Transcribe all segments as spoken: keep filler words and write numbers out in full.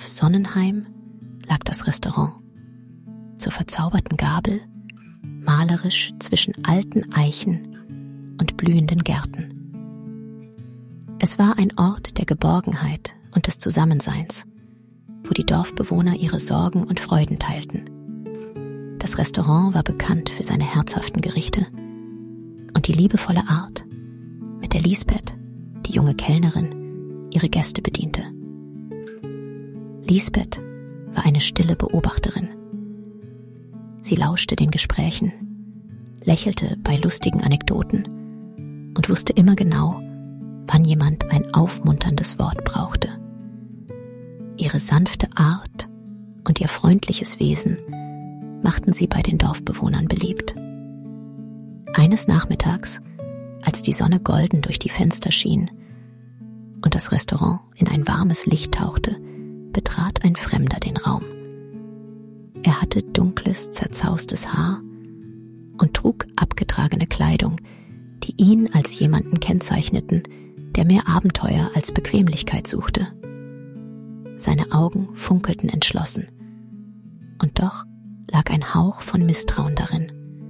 Dorf Sonnenheim lag das Restaurant, zur verzauberten Gabel, malerisch zwischen alten Eichen und blühenden Gärten. Es war ein Ort der Geborgenheit und des Zusammenseins, wo die Dorfbewohner ihre Sorgen und Freuden teilten. Das Restaurant war bekannt für seine herzhaften Gerichte und die liebevolle Art, mit der Lisbeth, die junge Kellnerin, ihre Gäste bediente. Lisbeth war eine stille Beobachterin. Sie lauschte den Gesprächen, lächelte bei lustigen Anekdoten und wusste immer genau, wann jemand ein aufmunterndes Wort brauchte. Ihre sanfte Art und ihr freundliches Wesen machten sie bei den Dorfbewohnern beliebt. Eines Nachmittags, als die Sonne golden durch die Fenster schien und das Restaurant in ein warmes Licht tauchte, betrat ein Fremder den Raum. Er hatte dunkles, zerzaustes Haar und trug abgetragene Kleidung, die ihn als jemanden kennzeichneten, der mehr Abenteuer als Bequemlichkeit suchte. Seine Augen funkelten entschlossen, und doch lag ein Hauch von Misstrauen darin.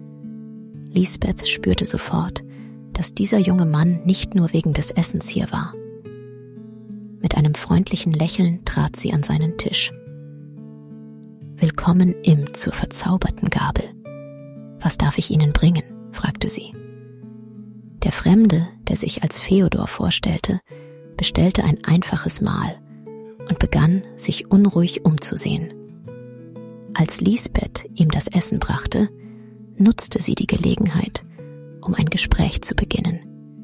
Lisbeth spürte sofort, dass dieser junge Mann nicht nur wegen des Essens hier war. Mit einem freundlichen Lächeln trat sie an seinen Tisch. »Willkommen im zur verzauberten Gabel. Was darf ich Ihnen bringen?« fragte sie. Der Fremde, der sich als Feodor vorstellte, bestellte ein einfaches Mahl und begann, sich unruhig umzusehen. Als Lisbeth ihm das Essen brachte, nutzte sie die Gelegenheit, um ein Gespräch zu beginnen.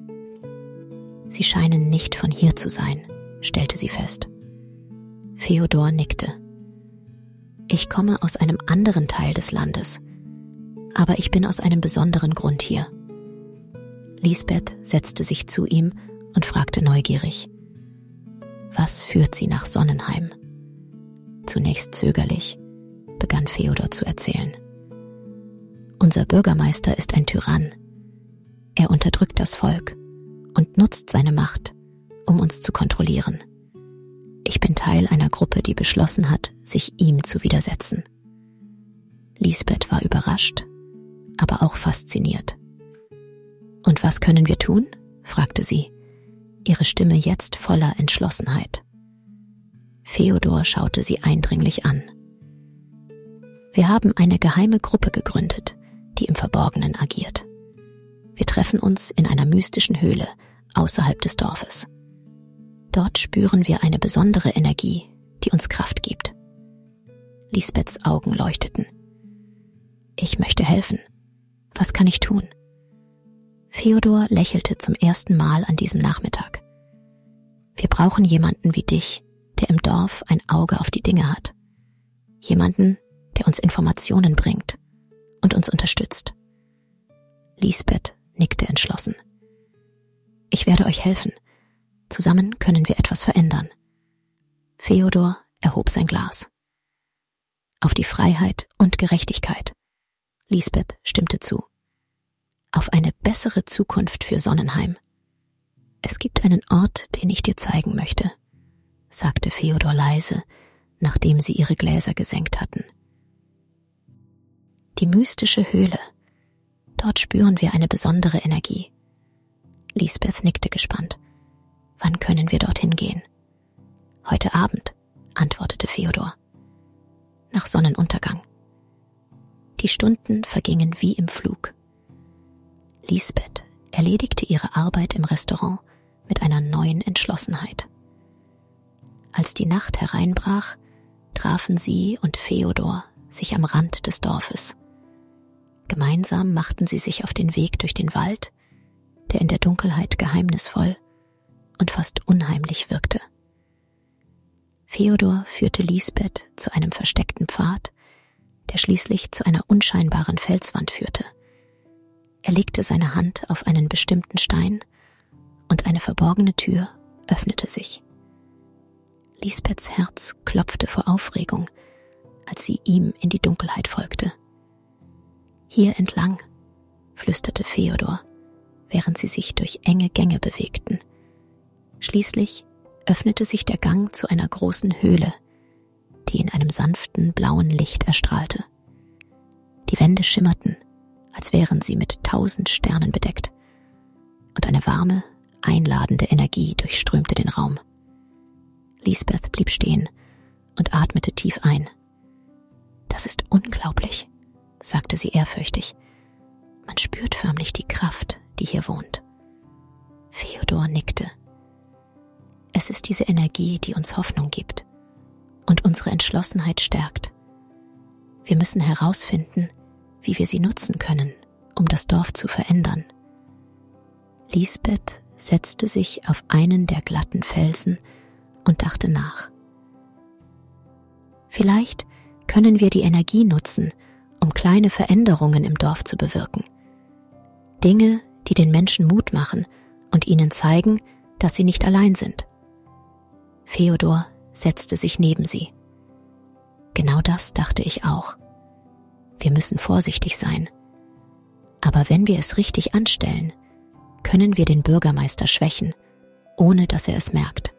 »Sie scheinen nicht von hier zu sein«, stellte sie fest. Feodor nickte. »Ich komme aus einem anderen Teil des Landes, aber ich bin aus einem besonderen Grund hier.« Lisbeth setzte sich zu ihm und fragte neugierig: »Was führt Sie nach Sonnenheim?« Zunächst zögerlich begann Feodor zu erzählen. »Unser Bürgermeister ist ein Tyrann. Er unterdrückt das Volk und nutzt seine Macht, um uns zu kontrollieren. Ich bin Teil einer Gruppe, die beschlossen hat, sich ihm zu widersetzen.« Lisbeth war überrascht, aber auch fasziniert. »Und was können wir tun?« fragte sie, ihre Stimme jetzt voller Entschlossenheit. Feodor schaute sie eindringlich an. »Wir haben eine geheime Gruppe gegründet, die im Verborgenen agiert. Wir treffen uns in einer mystischen Höhle außerhalb des Dorfes. Dort spüren wir eine besondere Energie, die uns Kraft gibt.« Lisbeths Augen leuchteten. »Ich möchte helfen. Was kann ich tun?« Feodor lächelte zum ersten Mal an diesem Nachmittag. »Wir brauchen jemanden wie dich, der im Dorf ein Auge auf die Dinge hat. Jemanden, der uns Informationen bringt und uns unterstützt.« Lisbeth nickte entschlossen. »Ich werde euch helfen. Zusammen können wir etwas verändern.« Feodor erhob sein Glas. »Auf die Freiheit und Gerechtigkeit.« Lisbeth stimmte zu. »Auf eine bessere Zukunft für Sonnenheim. Es gibt einen Ort, den ich dir zeigen möchte«, sagte Feodor leise, nachdem sie ihre Gläser gesenkt hatten. »Die mystische Höhle. Dort spüren wir eine besondere Energie.« Lisbeth nickte gespannt. »Wann können wir dorthin gehen?« »Heute Abend«, antwortete Feodor. »Nach Sonnenuntergang.« Die Stunden vergingen wie im Flug. Lisbeth erledigte ihre Arbeit im Restaurant mit einer neuen Entschlossenheit. Als die Nacht hereinbrach, trafen sie und Feodor sich am Rand des Dorfes. Gemeinsam machten sie sich auf den Weg durch den Wald, der in der Dunkelheit geheimnisvoll und fast unheimlich wirkte. Feodor führte Lisbeth zu einem versteckten Pfad, der schließlich zu einer unscheinbaren Felswand führte. Er legte seine Hand auf einen bestimmten Stein und eine verborgene Tür öffnete sich. Lisbeths Herz klopfte vor Aufregung, als sie ihm in die Dunkelheit folgte. »Hier entlang«, flüsterte Feodor, während sie sich durch enge Gänge bewegten. Schließlich öffnete sich der Gang zu einer großen Höhle, die in einem sanften, blauen Licht erstrahlte. Die Wände schimmerten, als wären sie mit tausend Sternen bedeckt, und eine warme, einladende Energie durchströmte den Raum. Lisbeth blieb stehen und atmete tief ein. »Das ist unglaublich«, sagte sie ehrfürchtig. »Man spürt förmlich die Kraft, die hier wohnt.« Feodor nickte. »Es ist diese Energie, die uns Hoffnung gibt und unsere Entschlossenheit stärkt. Wir müssen herausfinden, wie wir sie nutzen können, um das Dorf zu verändern.« Lisbeth setzte sich auf einen der glatten Felsen und dachte nach. »Vielleicht können wir die Energie nutzen, um kleine Veränderungen im Dorf zu bewirken. Dinge, die den Menschen Mut machen und ihnen zeigen, dass sie nicht allein sind.« Feodor setzte sich neben sie. »Genau das dachte ich auch. Wir müssen vorsichtig sein. Aber wenn wir es richtig anstellen, können wir den Bürgermeister schwächen, ohne dass er es merkt.«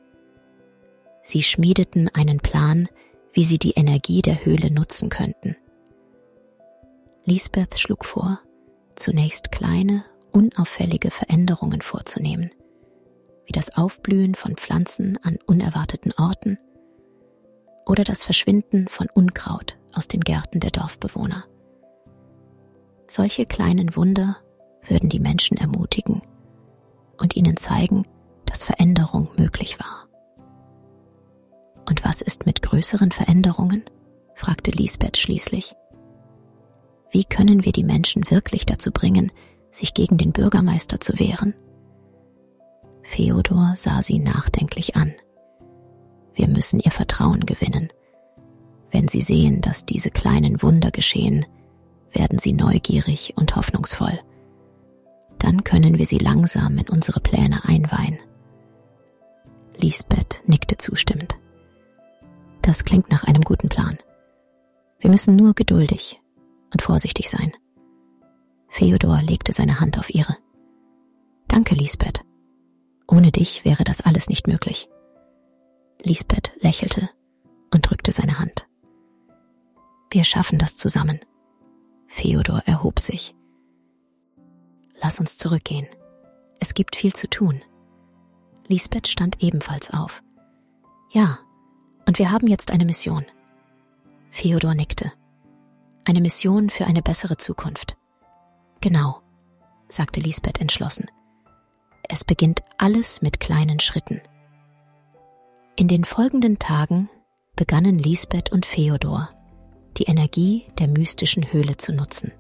Sie schmiedeten einen Plan, wie sie die Energie der Höhle nutzen könnten. Lisbeth schlug vor, zunächst kleine, unauffällige Veränderungen vorzunehmen, wie das Aufblühen von Pflanzen an unerwarteten Orten oder das Verschwinden von Unkraut aus den Gärten der Dorfbewohner. Solche kleinen Wunder würden die Menschen ermutigen und ihnen zeigen, dass Veränderung möglich war. »Und was ist mit größeren Veränderungen?« fragte Lisbeth schließlich. »Wie können wir die Menschen wirklich dazu bringen, sich gegen den Bürgermeister zu wehren?« Feodor sah sie nachdenklich an. »Wir müssen ihr Vertrauen gewinnen. Wenn sie sehen, dass diese kleinen Wunder geschehen, werden sie neugierig und hoffnungsvoll. Dann können wir sie langsam in unsere Pläne einweihen.« Lisbeth nickte zustimmend. »Das klingt nach einem guten Plan. Wir müssen nur geduldig und vorsichtig sein.« Feodor legte seine Hand auf ihre. »Danke, Lisbeth. Ohne dich wäre das alles nicht möglich.« Lisbeth lächelte und drückte seine Hand. »Wir schaffen das zusammen.« Feodor erhob sich. »Lass uns zurückgehen. Es gibt viel zu tun.« Lisbeth stand ebenfalls auf. »Ja, und wir haben jetzt eine Mission.« Feodor nickte. »Eine Mission für eine bessere Zukunft.« »Genau«, sagte Lisbeth entschlossen. »Es beginnt alles mit kleinen Schritten.« In den folgenden Tagen begannen Lisbeth und Feodor, die Energie der mystischen Höhle zu nutzen.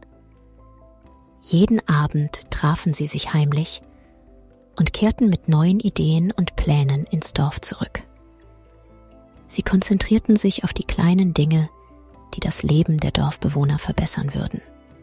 Jeden Abend trafen sie sich heimlich und kehrten mit neuen Ideen und Plänen ins Dorf zurück. Sie konzentrierten sich auf die kleinen Dinge, die das Leben der Dorfbewohner verbessern würden.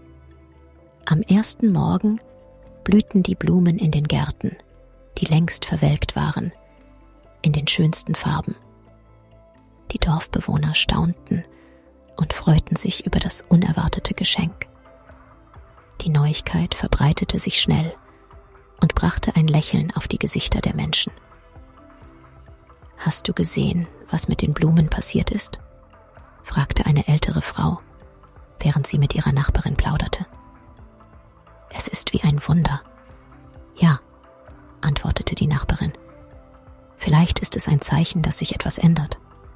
Am ersten Morgen blühten die Blumen in den Gärten, die längst verwelkt waren, in den schönsten Farben. Die Dorfbewohner staunten und freuten sich über das unerwartete Geschenk. Die Neuigkeit verbreitete sich schnell und brachte ein Lächeln auf die Gesichter der Menschen. »Hast du gesehen, was mit den Blumen passiert ist?« fragte eine ältere Frau, während sie mit ihrer Nachbarin plauderte. »Es ist wie ein Wunder.« »Ja«, antwortete die Nachbarin. »Vielleicht ist es ein Zeichen, dass sich etwas ändert.«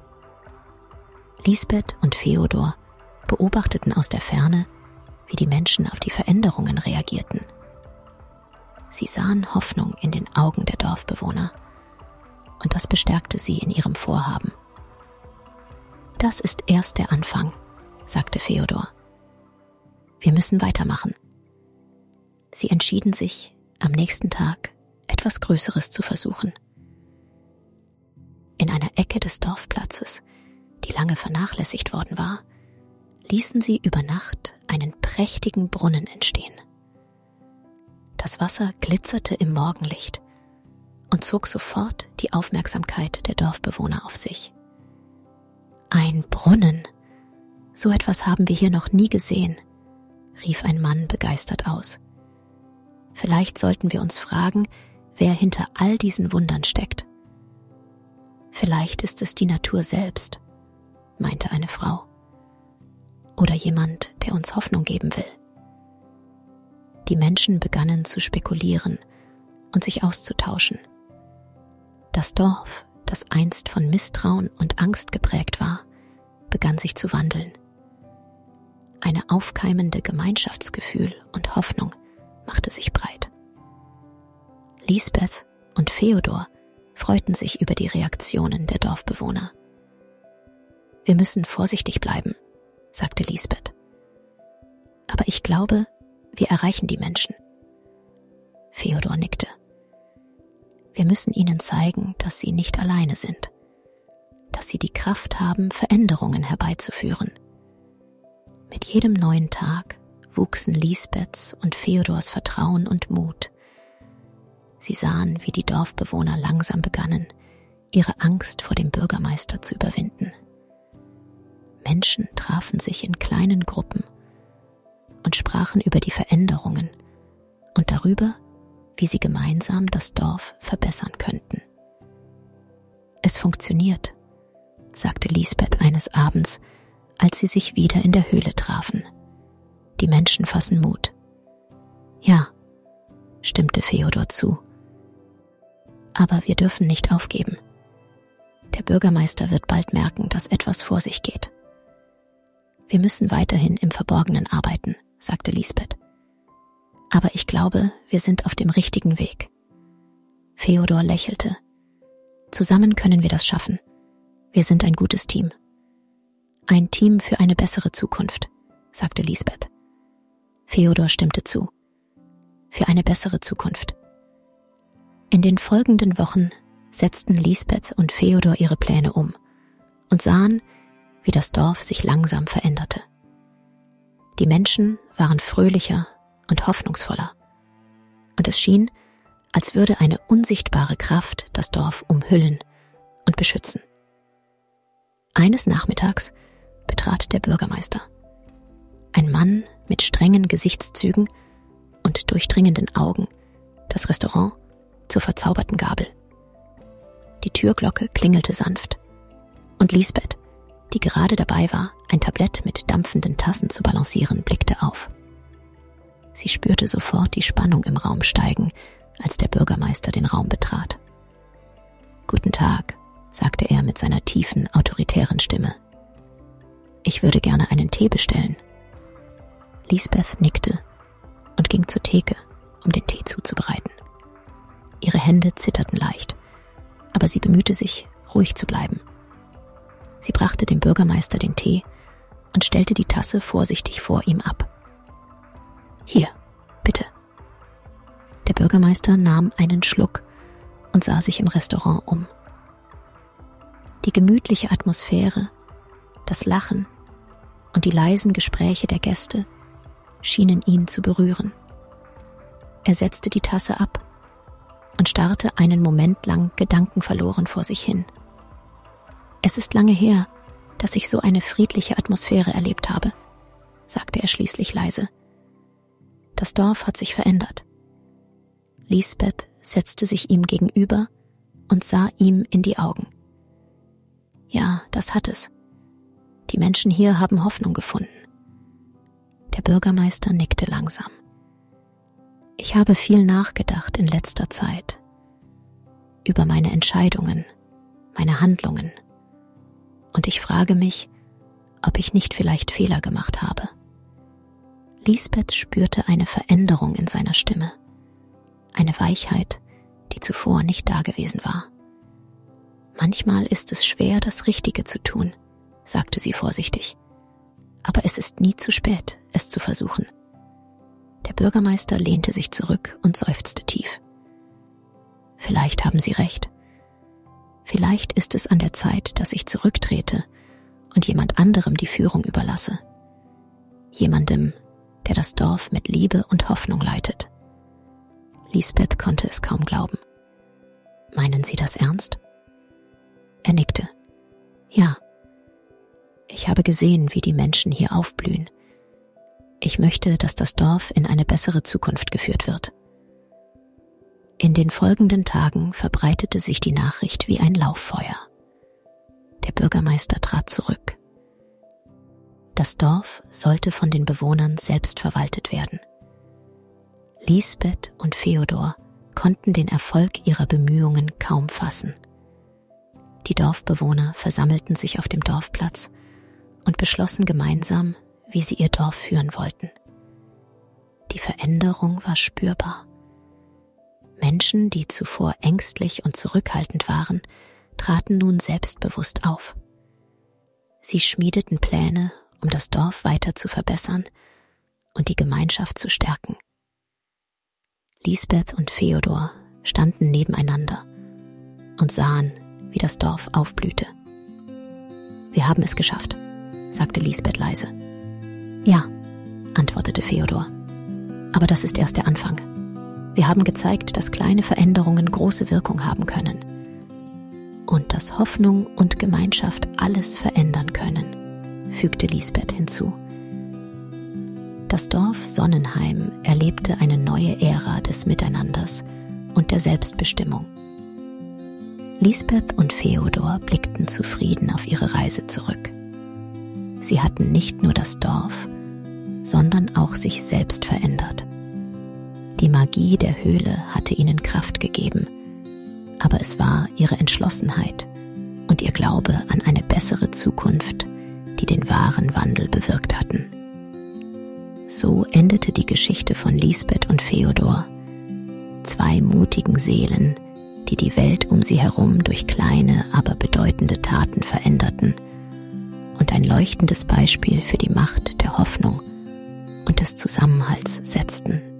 Lisbeth und Feodor beobachteten aus der Ferne, wie die Menschen auf die Veränderungen reagierten. Sie sahen Hoffnung in den Augen der Dorfbewohner, und das bestärkte sie in ihrem Vorhaben. »Das ist erst der Anfang«, sagte Feodor. »Wir müssen weitermachen.« Sie entschieden sich, am nächsten Tag etwas Größeres zu versuchen. In einer Ecke des Dorfplatzes, die lange vernachlässigt worden war, ließen sie über Nacht einen prächtigen Brunnen entstehen. Das Wasser glitzerte im Morgenlicht und zog sofort die Aufmerksamkeit der Dorfbewohner auf sich. »Ein Brunnen! So etwas haben wir hier noch nie gesehen«, rief ein Mann begeistert aus. »Vielleicht sollten wir uns fragen, wer hinter all diesen Wundern steckt. Vielleicht ist es die Natur selbst meinte eine Frau. Oder jemand, der uns Hoffnung geben will. Die Menschen begannen zu spekulieren und sich auszutauschen. Das Dorf, das einst von Misstrauen und Angst geprägt war, begann sich zu wandeln. Eine aufkeimende Gemeinschaftsgefühl und Hoffnung machte sich breit. Lisbeth und Feodor freuten sich über die Reaktionen der Dorfbewohner. Wir müssen vorsichtig bleiben, sagte Lisbeth. Aber ich glaube, wir erreichen die Menschen. Feodor nickte. Wir müssen ihnen zeigen, dass sie nicht alleine sind, dass sie die Kraft haben, Veränderungen herbeizuführen. Mit jedem neuen Tag wuchsen Lisbeths und Feodors Vertrauen und Mut. Sie sahen, wie die Dorfbewohner langsam begannen, ihre Angst vor dem Bürgermeister zu überwinden. Menschen trafen sich in kleinen Gruppen und sprachen über die Veränderungen und darüber, wie sie gemeinsam das Dorf verbessern könnten. Es funktioniert, sagte Lisbeth eines Abends, als sie sich wieder in der Höhle trafen. Die Menschen fassen Mut. Ja, stimmte Feodor zu. Aber wir dürfen nicht aufgeben. Der Bürgermeister wird bald merken, dass etwas vor sich geht. Wir müssen weiterhin im Verborgenen arbeiten, sagte Lisbeth. Aber ich glaube, wir sind auf dem richtigen Weg. Feodor lächelte. Zusammen können wir das schaffen. Wir sind ein gutes Team. Ein Team für eine bessere Zukunft, sagte Lisbeth. Feodor stimmte zu. Für eine bessere Zukunft. In den folgenden Wochen setzten Lisbeth und Feodor ihre Pläne um und sahen, wie das Dorf sich langsam veränderte. Die Menschen waren fröhlicher und hoffnungsvoller, und es schien, als würde eine unsichtbare Kraft das Dorf umhüllen und beschützen. Eines Nachmittags betrat der Bürgermeister, ein Mann mit strengen Gesichtszügen und durchdringenden Augen, das Restaurant zur verzauberten Gabel. Die Türglocke klingelte sanft, und Lisbeth, die gerade dabei war, ein Tablett mit dampfenden Tassen zu balancieren, blickte auf. Sie spürte sofort die Spannung im Raum steigen, als der Bürgermeister den Raum betrat. »Guten Tag«, sagte er mit seiner tiefen, autoritären Stimme. »Ich würde gerne einen Tee bestellen.« Lisbeth nickte und ging zur Theke, um den Tee zuzubereiten. Ihre Hände zitterten leicht, aber sie bemühte sich, ruhig zu bleiben. Sie brachte dem Bürgermeister den Tee und stellte die Tasse vorsichtig vor ihm ab. »Hier, bitte.« Der Bürgermeister nahm einen Schluck und sah sich im Restaurant um. Die gemütliche Atmosphäre, das Lachen und die leisen Gespräche der Gäste schienen ihn zu berühren. Er setzte die Tasse ab und starrte einen Moment lang gedankenverloren vor sich hin. »Es ist lange her, dass ich so eine friedliche Atmosphäre erlebt habe«, sagte er schließlich leise. »Das Dorf hat sich verändert.« Lisbeth setzte sich ihm gegenüber und sah ihm in die Augen. »Ja, das hat es. Die Menschen hier haben Hoffnung gefunden.« Der Bürgermeister nickte langsam. »Ich habe viel nachgedacht in letzter Zeit. Über meine Entscheidungen, meine Handlungen. Und ich frage mich, ob ich nicht vielleicht Fehler gemacht habe.« Lisbeth spürte eine Veränderung in seiner Stimme, eine Weichheit, die zuvor nicht dagewesen war. »Manchmal ist es schwer, das Richtige zu tun«, sagte sie vorsichtig. »Aber es ist nie zu spät, es zu versuchen.« Der Bürgermeister lehnte sich zurück und seufzte tief. »Vielleicht haben Sie recht. Vielleicht ist es an der Zeit, dass ich zurücktrete und jemand anderem die Führung überlasse. Jemandem, der das Dorf mit Liebe und Hoffnung leitet.« Lisbeth konnte es kaum glauben. »Meinen Sie das ernst?« Er nickte. »Ja. Ich habe gesehen, wie die Menschen hier aufblühen. Ich möchte, dass das Dorf in eine bessere Zukunft geführt wird.« In den folgenden Tagen verbreitete sich die Nachricht wie ein Lauffeuer. Der Bürgermeister trat zurück Das Dorf sollte von den Bewohnern selbst verwaltet werden. Lisbeth und Feodor konnten den Erfolg ihrer Bemühungen kaum fassen. Die Dorfbewohner versammelten sich auf dem Dorfplatz und beschlossen gemeinsam, wie sie ihr Dorf führen wollten. Die Veränderung war spürbar. Menschen, die zuvor ängstlich und zurückhaltend waren, traten nun selbstbewusst auf. Sie schmiedeten Pläne, um das Dorf weiter zu verbessern und die Gemeinschaft zu stärken. Lisbeth und Feodor standen nebeneinander und sahen, wie das Dorf aufblühte. »Wir haben es geschafft«, sagte Lisbeth leise. »Ja«, antwortete Feodor, »aber das ist erst der Anfang. Wir haben gezeigt, dass kleine Veränderungen große Wirkung haben können und dass Hoffnung und Gemeinschaft alles verändern können«, fügte Lisbeth hinzu. Das Dorf Sonnenheim erlebte eine neue Ära des Miteinanders und der Selbstbestimmung. Lisbeth und Feodor blickten zufrieden auf ihre Reise zurück. Sie hatten nicht nur das Dorf, sondern auch sich selbst verändert. Die Magie der Höhle hatte ihnen Kraft gegeben, aber es war ihre Entschlossenheit und ihr Glaube an eine bessere Zukunft, die den wahren Wandel bewirkt hatten. So endete die Geschichte von Lisbeth und Feodor, zwei mutigen Seelen, die die Welt um sie herum durch kleine, aber bedeutende Taten veränderten und ein leuchtendes Beispiel für die Macht der Hoffnung und des Zusammenhalts setzten.